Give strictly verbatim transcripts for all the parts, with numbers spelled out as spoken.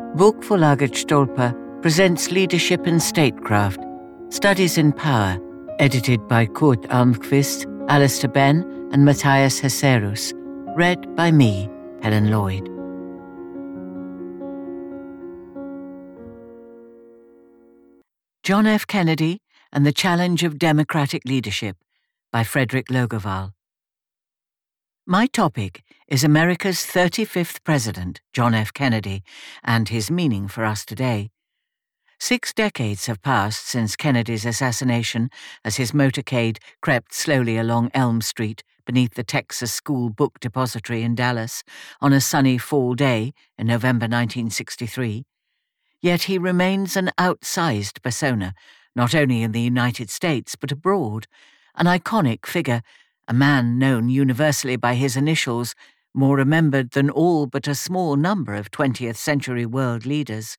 Bokförlaget Stolpa presents Leadership and Statecraft, Studies in Power, edited by Kurt Almqvist, Alistair Benn and Matthias Hesserus, read by me, Helen Lloyd. John F. Kennedy and the Challenge of Democratic Leadership by Frederick Logoval. My topic is America's thirty-fifth President, John F. Kennedy, and his meaning for us today. Six decades have passed since Kennedy's assassination as his motorcade crept slowly along Elm Street beneath the Texas School Book Depository in Dallas on a sunny fall day in November nineteen sixty-three. Yet he remains an outsized persona, not only in the United States but abroad, an iconic figure, a man known universally by his initials, more remembered than all but a small number of twentieth century world leaders.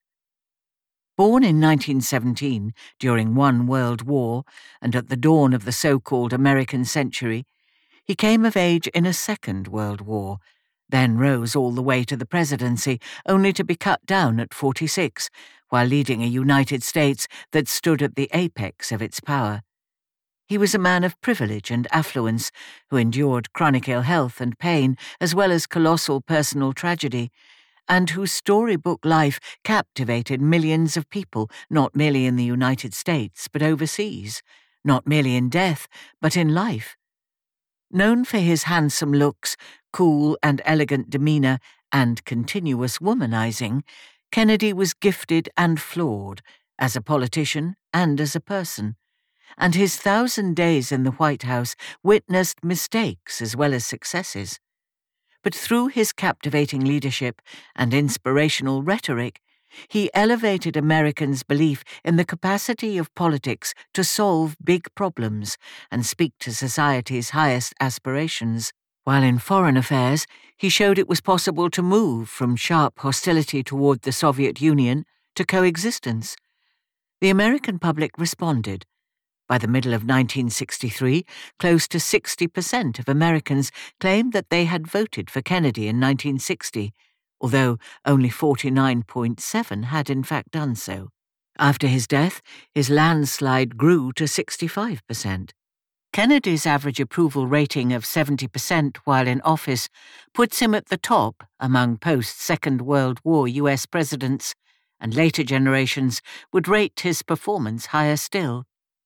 Born in nineteen seventeen, during one World War and at the dawn of the so-called American century, he came of age in a Second World War, then rose all the way to the presidency, only to be cut down at forty-six, while leading a United States that stood at the apex of its power. He was a man of privilege and affluence who endured chronic ill health and pain as well as colossal personal tragedy, and whose storybook life captivated millions of people, not merely in the United States but overseas, not merely in death but in life. Known for his handsome looks, cool and elegant demeanor, and continuous womanizing, Kennedy was gifted and flawed as a politician and as a person, and his thousand days in the White House witnessed mistakes as well as successes. But through his captivating leadership and inspirational rhetoric, he elevated Americans' belief in the capacity of politics to solve big problems and speak to society's highest aspirations, while in foreign affairs he showed it was possible to move from sharp hostility toward the Soviet Union to coexistence. The American public responded. By the middle of nineteen sixty-three, close to sixty percent of Americans claimed that they had voted for Kennedy in nineteen sixty, although only forty-nine point seven had in fact done so. After his death, his landslide grew to sixty-five percent. Kennedy's average approval rating of seventy percent while in office puts him at the top among post-Second World War U S presidents, and later generations would rate his performance higher still.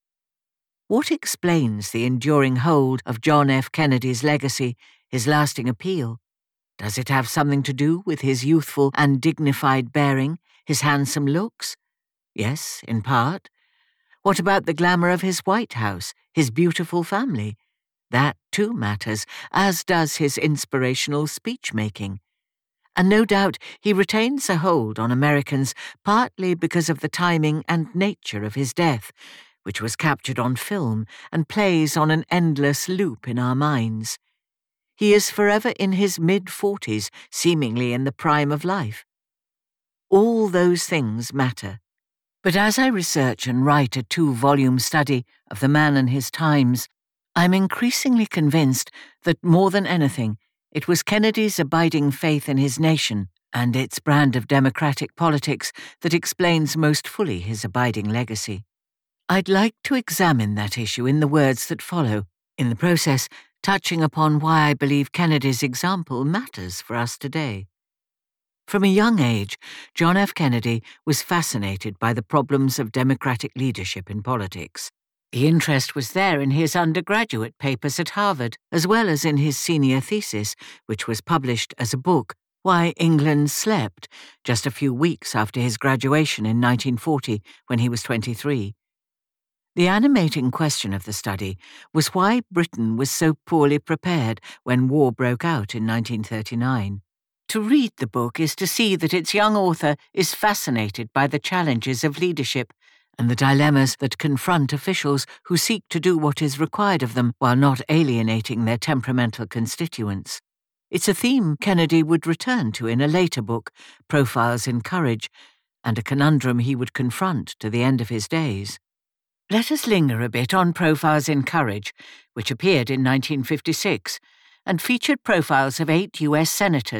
What explains the enduring hold of John F. Kennedy's legacy, his lasting appeal? Does it have something to do with his youthful and dignified bearing, his handsome looks? Yes, in part. What about the glamour of his White House, his beautiful family? That too matters, as does his inspirational speech-making. And no doubt he retains a hold on Americans partly because of the timing and nature of his death, which was captured on film and plays on an endless loop in our minds. He is forever in his mid-forties, seemingly in the prime of life. All those things matter. But as I research and write a two-volume study of the man and his times, I'm increasingly convinced that more than anything, it was Kennedy's abiding faith in his nation and its brand of democratic politics that explains most fully his abiding legacy. I'd like to examine that issue in the words that follow, in the process touching upon why I believe Kennedy's example matters for us today. From a young age, John F. Kennedy was fascinated by the problems of democratic leadership in politics. The interest was there in his undergraduate papers at Harvard, as well as in his senior thesis, which was published as a book, Why England Slept, just a few weeks after his graduation in nineteen forty, when he was twenty-three. The animating question of the study was why Britain was so poorly prepared when war broke out in nineteen thirty-nine. To read the book is to see that its young author is fascinated by the challenges of leadership and the dilemmas that confront officials who seek to do what is required of them while not alienating their temperamental constituents. It's a theme Kennedy would return to in a later book, Profiles in Courage, and a conundrum he would confront to the end of his days. Let us linger a bit on Profiles in Courage, which appeared in nineteen fifty-six, and featured profiles of eight U S senators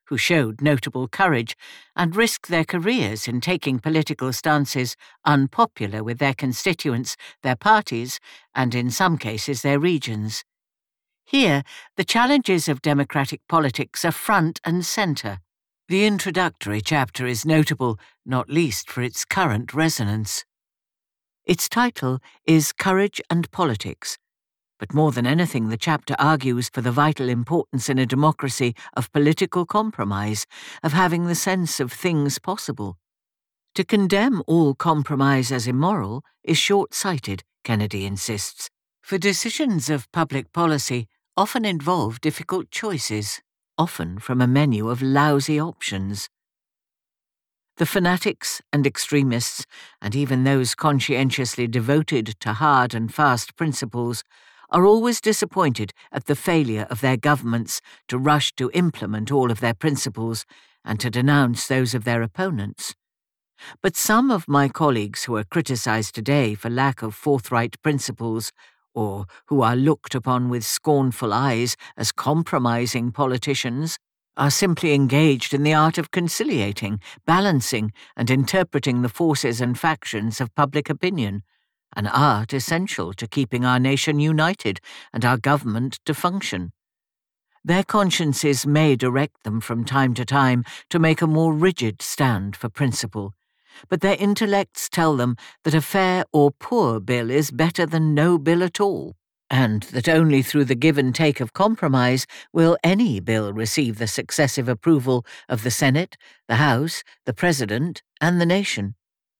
who showed notable courage and risked their careers in taking political stances unpopular with their constituents, their parties, and in some cases their regions. Here, the challenges of democratic politics are front and centre. The introductory chapter is notable, not least for its current resonance. Its title is Courage and Politics, but more than anything the chapter argues for the vital importance in a democracy of political compromise, of having the sense of things possible. To condemn all compromise as immoral is short-sighted, Kennedy insists, for decisions of public policy often involve difficult choices, often from a menu of lousy options. The fanatics and extremists, and even those conscientiously devoted to hard and fast principles, are always disappointed at the failure of their governments to rush to implement all of their principles and to denounce those of their opponents. But some of my colleagues who are criticized today for lack of forthright principles, or who are looked upon with scornful eyes as compromising politicians, are simply engaged in the art of conciliating, balancing, and interpreting the forces and factions of public opinion, an art essential to keeping our nation united and our government to function. Their consciences may direct them from time to time to make a more rigid stand for principle, but their intellects tell them that a fair or poor bill is better than no bill at all, and that only through the give and take of compromise will any bill receive the successive approval of the Senate, the House, the President, and the nation.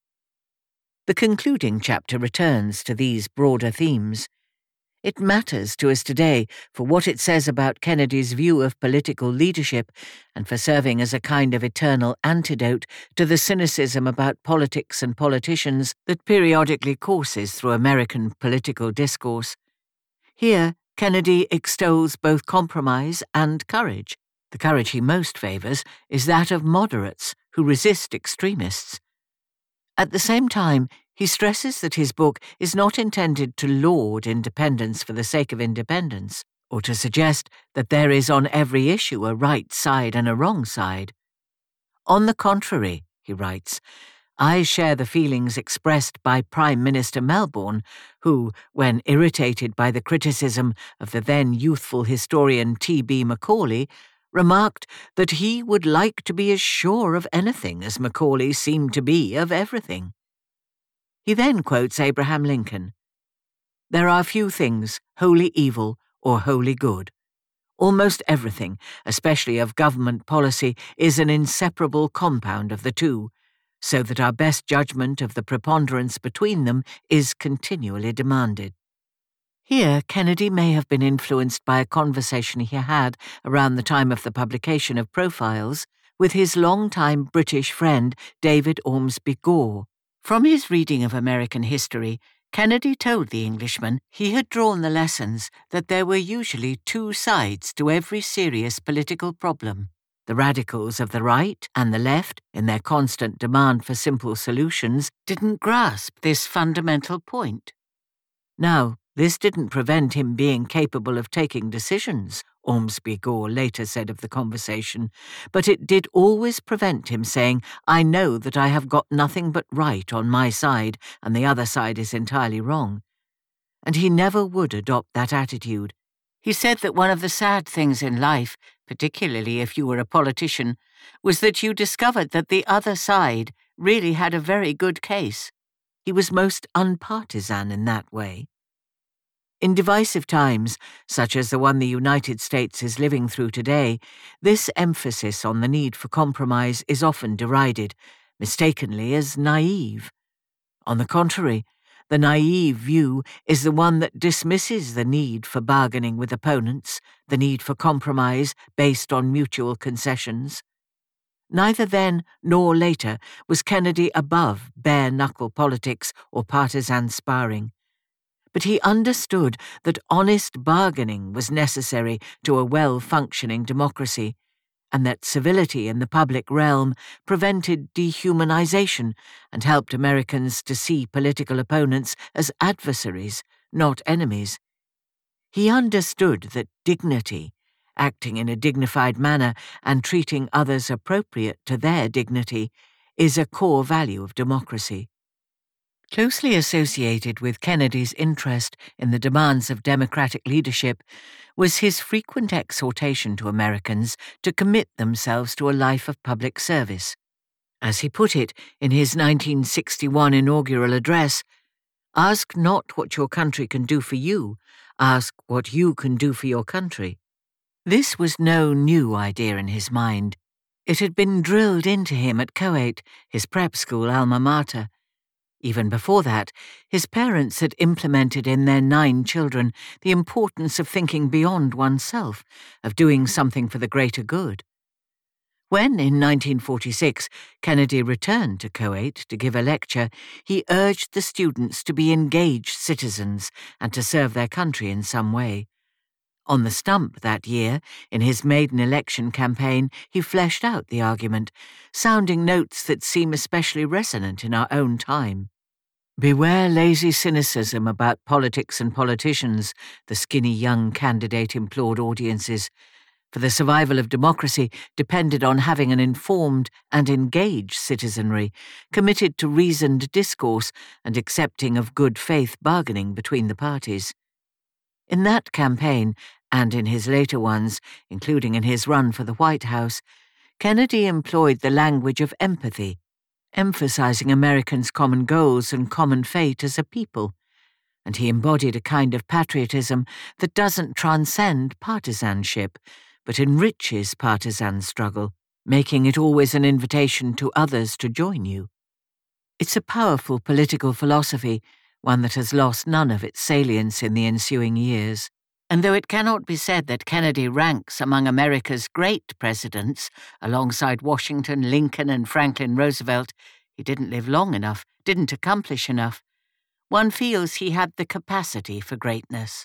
The concluding chapter returns to these broader themes. It matters to us today for what it says about Kennedy's view of political leadership and for serving as a kind of eternal antidote to the cynicism about politics and politicians that periodically courses through American political discourse. Here, Kennedy extols both compromise and courage. The courage he most favours is that of moderates who resist extremists. At the same time, he stresses that his book is not intended to laud independence for the sake of independence, or to suggest that there is on every issue a right side and a wrong side. On the contrary, he writes, I share the feelings expressed by Prime Minister Melbourne, who, when irritated by the criticism of the then youthful historian T B Macaulay, remarked that he would like to be as sure of anything as Macaulay seemed to be of everything. He then quotes Abraham Lincoln, There are few things wholly evil or wholly good. Almost everything, especially of government policy, is an inseparable compound of the two, so that our best judgment of the preponderance between them is continually demanded. Here, Kennedy may have been influenced by a conversation he had around the time of the publication of Profiles with his long-time British friend David Ormsby Gore. From his reading of American history, Kennedy told the Englishman he had drawn the lessons that there were usually two sides to every serious political problem. The radicals of the right and the left, in their constant demand for simple solutions, didn't grasp this fundamental point. Now, this didn't prevent him being capable of taking decisions, Ormsby Gore later said of the conversation, but it did always prevent him saying, I know that I have got nothing but right on my side and the other side is entirely wrong. And he never would adopt that attitude. He said that one of the sad things in life, particularly if you were a politician, was that you discovered that the other side really had a very good case. He was most unpartisan in that way. In divisive times, such as the one the United States is living through today, this emphasis on the need for compromise is often derided, mistakenly as naive. On the contrary, the naive view is the one that dismisses the need for bargaining with opponents, the need for compromise based on mutual concessions. Neither then nor later was Kennedy above bare-knuckle politics or partisan sparring. But he understood that honest bargaining was necessary to a well-functioning democracy, and that civility in the public realm prevented dehumanization and helped Americans to see political opponents as adversaries, not enemies. He understood that dignity, acting in a dignified manner and treating others appropriate to their dignity, is a core value of democracy. Closely associated with Kennedy's interest in the demands of democratic leadership was his frequent exhortation to Americans to commit themselves to a life of public service. As he put it in his nineteen sixty-one inaugural address, "Ask not what your country can do for you, ask what you can do for your country." This was no new idea in his mind. It had been drilled into him at Coate, his prep school alma mater. Even before that, his parents had implemented in their nine children the importance of thinking beyond oneself, of doing something for the greater good. When, in nineteen forty-six, Kennedy returned to Coate to give a lecture, he urged the students to be engaged citizens and to serve their country in some way. On the stump that year, in his maiden election campaign, he fleshed out the argument, sounding notes that seem especially resonant in our own time. "Beware lazy cynicism about politics and politicians," the skinny young candidate implored audiences, for the survival of democracy depended on having an informed and engaged citizenry, committed to reasoned discourse and accepting of good faith bargaining between the parties. In that campaign, and in his later ones, including in his run for the White House, Kennedy employed the language of empathy, emphasizing Americans' common goals and common fate as a people, and he embodied a kind of patriotism that doesn't transcend partisanship, but enriches partisan struggle, making it always an invitation to others to join you. It's a powerful political philosophy, one that has lost none of its salience in the ensuing years. And though it cannot be said that Kennedy ranks among America's great presidents, alongside Washington, Lincoln, and Franklin Roosevelt, he didn't live long enough, didn't accomplish enough. One feels he had the capacity for greatness.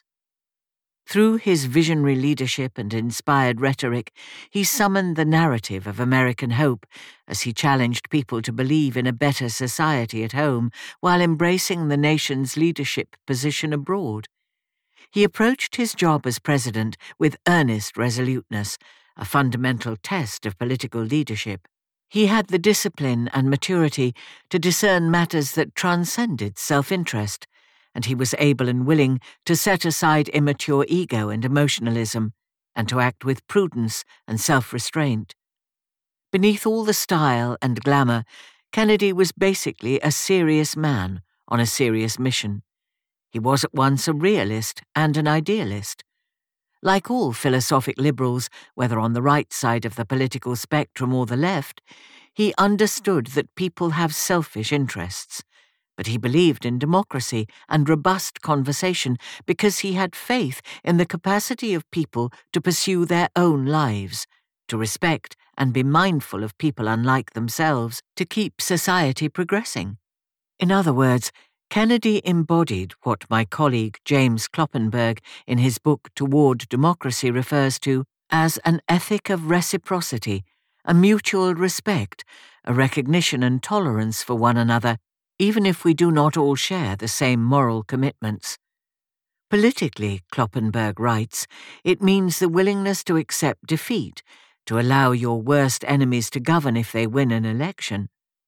Through his visionary leadership and inspired rhetoric, he summoned the narrative of American hope as he challenged people to believe in a better society at home while embracing the nation's leadership position abroad. He approached his job as president with earnest resoluteness, a fundamental test of political leadership. He had the discipline and maturity to discern matters that transcended self-interest, and he was able and willing to set aside immature ego and emotionalism, and to act with prudence and self-restraint. Beneath all the style and glamour, Kennedy was basically a serious man on a serious mission. He was at once a realist and an idealist. Like all philosophic liberals, whether on the right side of the political spectrum or the left, he understood that people have selfish interests, but he believed in democracy and robust conversation because he had faith in the capacity of people to pursue their own lives, to respect and be mindful of people unlike themselves, to keep society progressing. In other words, Kennedy embodied what my colleague James Kloppenberg in his book Toward Democracy refers to as an ethic of reciprocity, a mutual respect, a recognition and tolerance for one another, even if we do not all share the same moral commitments. Politically, Kloppenberg writes, it means the willingness to accept defeat, to allow your worst enemies to govern if they win an election.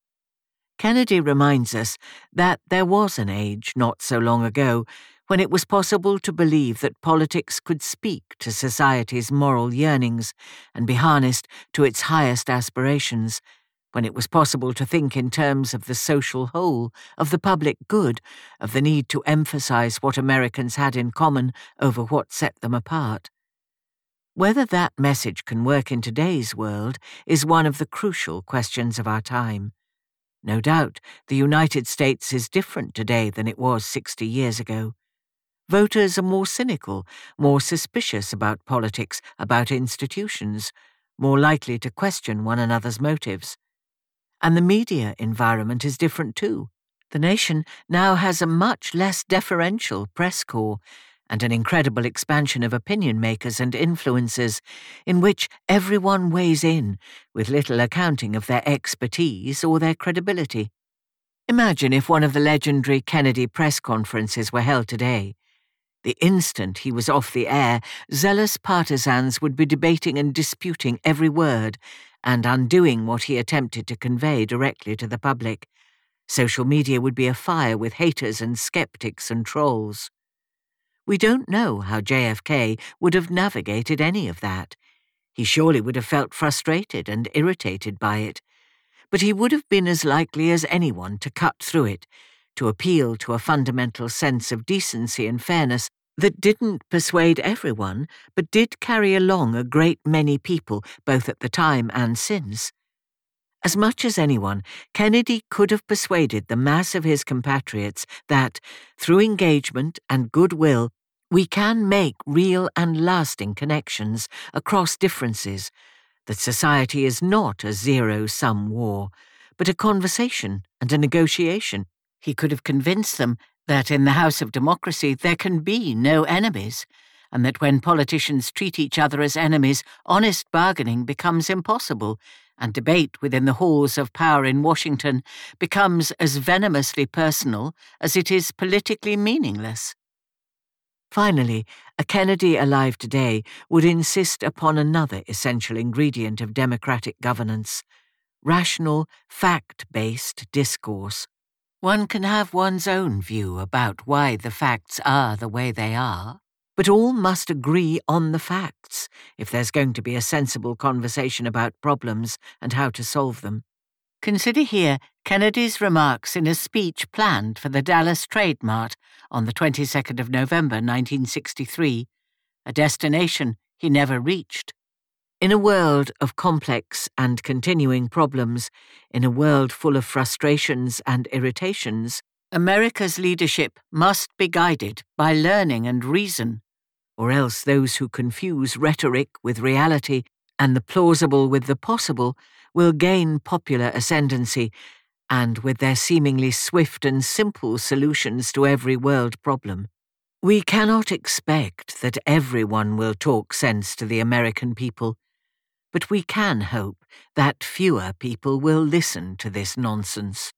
Kennedy reminds us that there was an age not so long ago when it was possible to believe that politics could speak to society's moral yearnings and be harnessed to its highest aspirations, when it was possible to think in terms of the social whole, of the public good, of the need to emphasize what Americans had in common over what set them apart. Whether that message can work in today's world is one of the crucial questions of our time. No doubt, the United States is different today than it was sixty years ago. Voters are more cynical, more suspicious about politics, about institutions, more likely to question one another's motives. And the media environment is different too. The nation now has a much less deferential press corps and an incredible expansion of opinion makers and influencers in which everyone weighs in with little accounting of their expertise or their credibility. Imagine if one of the legendary Kennedy press conferences were held today. The instant he was off the air, zealous partisans would be debating and disputing every word and undoing what he attempted to convey directly to the public. Social media would be afire with haters and skeptics and trolls. We don't know how J F K would have navigated any of that. He surely would have felt frustrated and irritated by it, but he would have been as likely as anyone to cut through it, to appeal to a fundamental sense of decency and fairness that didn't persuade everyone, but did carry along a great many people, both at the time and since. As much as anyone, Kennedy could have persuaded the mass of his compatriots that, through engagement and goodwill, we can make real and lasting connections across differences, that society is not a zero-sum war, but a conversation and a negotiation. He could have convinced them that in the House of Democracy there can be no enemies, and that when politicians treat each other as enemies, honest bargaining becomes impossible, and debate within the halls of power in Washington becomes as venomously personal as it is politically meaningless. Finally, a Kennedy alive today would insist upon another essential ingredient of democratic governance: rational, fact-based discourse. One can have one's own view about why the facts are the way they are, but all must agree on the facts if there's going to be a sensible conversation about problems and how to solve them. Consider here Kennedy's remarks in a speech planned for the Dallas Trade Mart on the twenty-second of November nineteen sixty-three, a destination he never reached. In a world of complex and continuing problems, in a world full of frustrations and irritations, America's leadership must be guided by learning and reason, or else those who confuse rhetoric with reality and the plausible with the possible will gain popular ascendancy, and with their seemingly swift and simple solutions to every world problem. We cannot expect that everyone will talk sense to the American people, but we can hope that fewer people will listen to this nonsense.